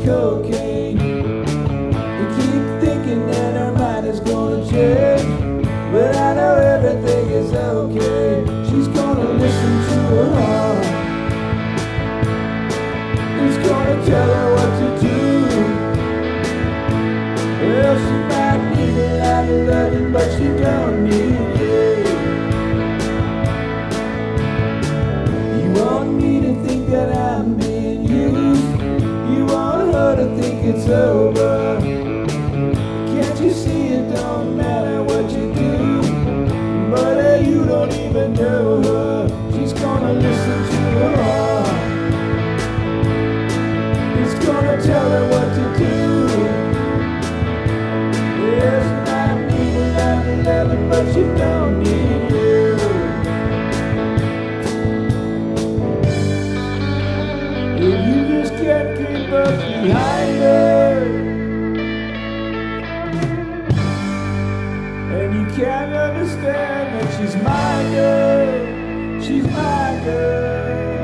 cocaine. You keep thinking that her mind is gonna change, but I know everything is okay. She's gonna listen to her heart. It's gonna tell her what to do. Well, she might need a lot of loving, but she don't need it. You want me to think that I'm being used. You want her to think it's over. Can't you see it don't matter what you do? But you don't even know her. She's gonna listen to her heart. It's gonna tell her what to do. Yes, I need a lot of loving, but she don't need you. If you just can't keep up behind her, and you can't understand that she's my girl, she's my girl.